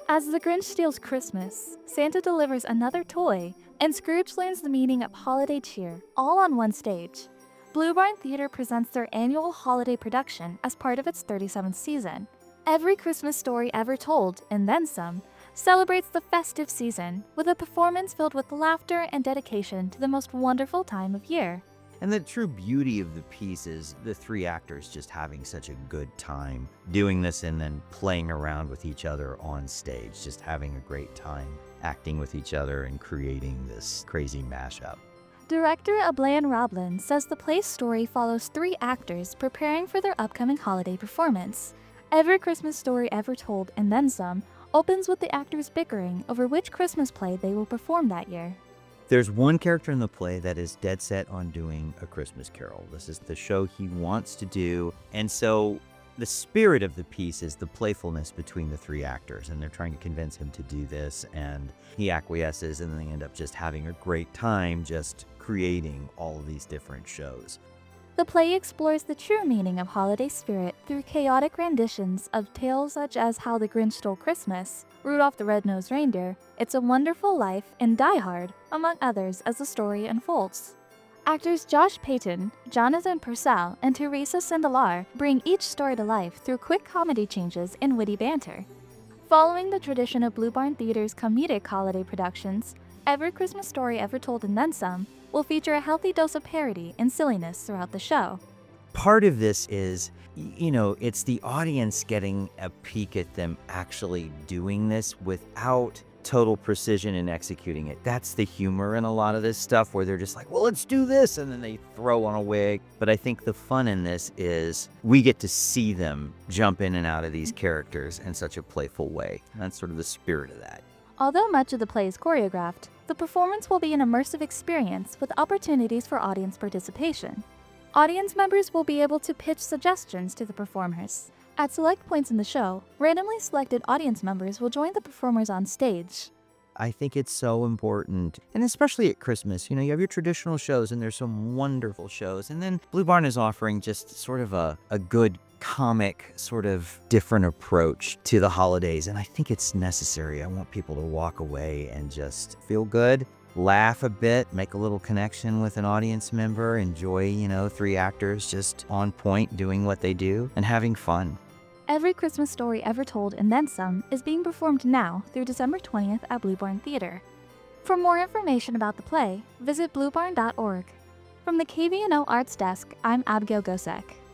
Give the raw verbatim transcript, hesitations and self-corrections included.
As the Grinch steals Christmas, Santa delivers another toy, and Scrooge learns the meaning of holiday cheer, all on one stage. Blue Barn Theater presents their annual holiday production as part of its thirty-seventh season. Every Christmas Story Ever Told, and then some, celebrates the festive season with a performance filled with laughter and dedication to the most wonderful time of year. And the true beauty of the piece is the three actors just having such a good time doing this and then playing around with each other on stage, just having a great time acting with each other and creating this crazy mashup. Director Ablayan Roblin says the play's story follows three actors preparing for their upcoming holiday performance. Every Christmas Story Ever Told, and then some, opens with the actors bickering over which Christmas play they will perform that year. There's one character in the play that is dead set on doing A Christmas Carol. This is the show he wants to do. And so the spirit of the piece is the playfulness between the three actors, and they're trying to convince him to do this, and he acquiesces, and they end up just having a great time just creating all of these different shows. The play explores the true meaning of holiday spirit through chaotic renditions of tales such as How the Grinch Stole Christmas, Rudolph the Red-Nosed Reindeer, It's a Wonderful Life, and Die Hard, among others, as the story unfolds. Actors Josh Payton, Jonathan Purcell, and Teresa Sindelar bring each story to life through quick comedy changes and witty banter. Following the tradition of Blue Barn Theater's comedic holiday productions, Every Christmas Story Ever Told, and then some will feature a healthy dose of parody and silliness throughout the show. Part of this is, you know, it's the audience getting a peek at them actually doing this without total precision in executing it. That's the humor in a lot of this stuff, where they're just like, well, let's do this, and then they throw on a wig. But I think the fun in this is we get to see them jump in and out of these characters in such a playful way. That's sort of the spirit of that. Although much of the play is choreographed, the performance will be an immersive experience with opportunities for audience participation. Audience members will be able to pitch suggestions to the performers. At select points in the show, randomly selected audience members will join the performers on stage. I think it's so important, and especially at Christmas, you know, you have your traditional shows, and there's some wonderful shows, and then Blue Barn is offering just sort of a, a good comic, sort of different approach to the holidays, and I think it's necessary. I want people to walk away and just feel good, laugh a bit, make a little connection with an audience member, enjoy, you know, three actors just on point doing what they do and having fun. Every Christmas Story Ever Told, and then some is being performed now through December twentieth at Blue Barn Theater. For more information about the play, visit blue barn dot org. From the K V N O Arts Desk, I'm Abigail Gosek.